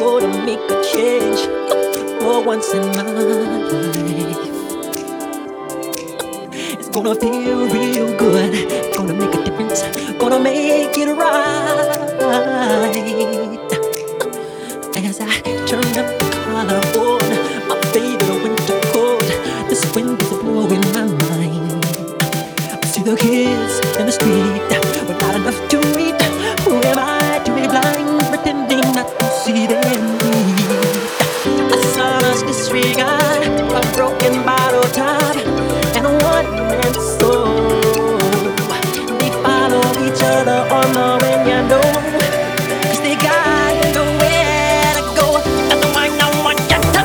gonna make a change for once in my life. It's gonna feel real good. Gonna make a difference. Gonna make it right. As I turn up the collar on my favorite winter coat, this wind is blowing my mind. I see the kids in the street with not enough to eat. Who am I to be blind, pretending not to see their need? I saw us disregard a broken bottle top and a one-man soul. They follow each other on the wind, you know, 'cause they got nowhere to go. That's why no one can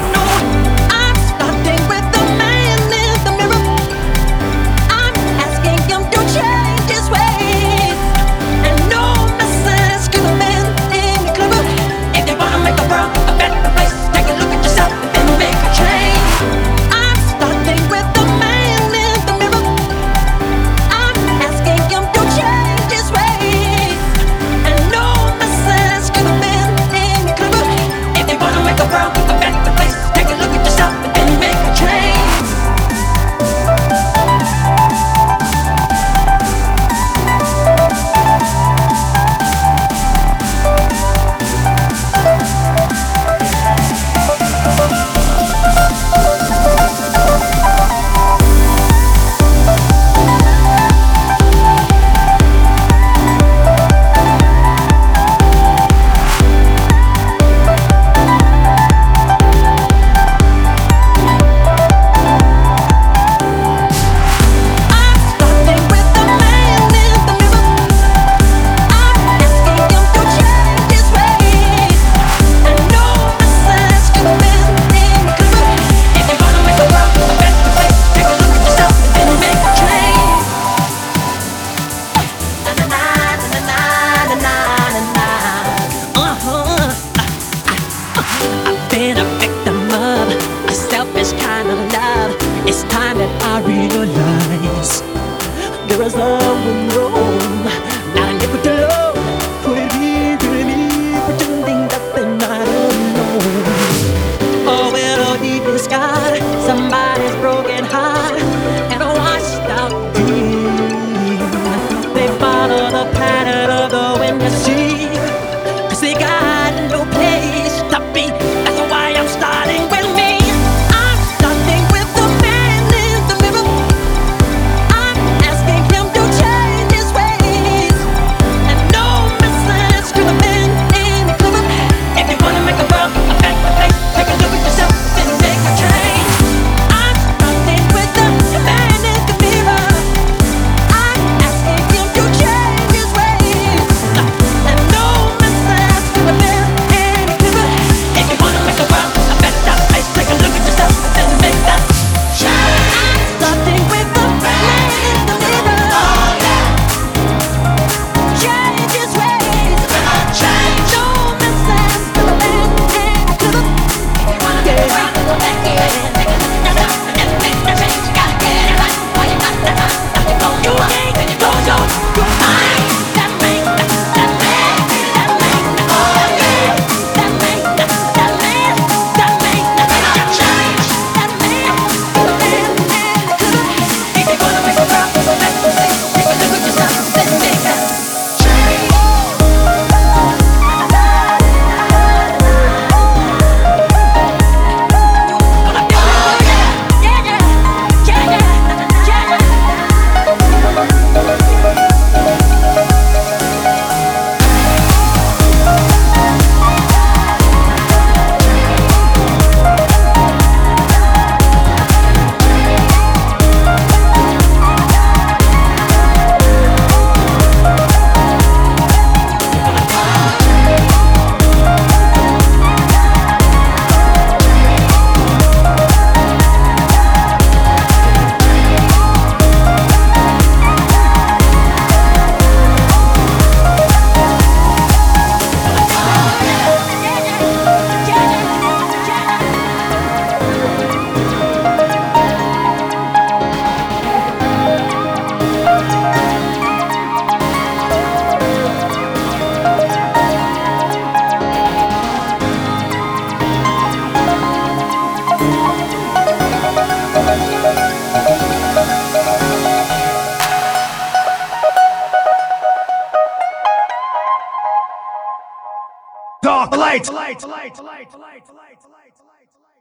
light.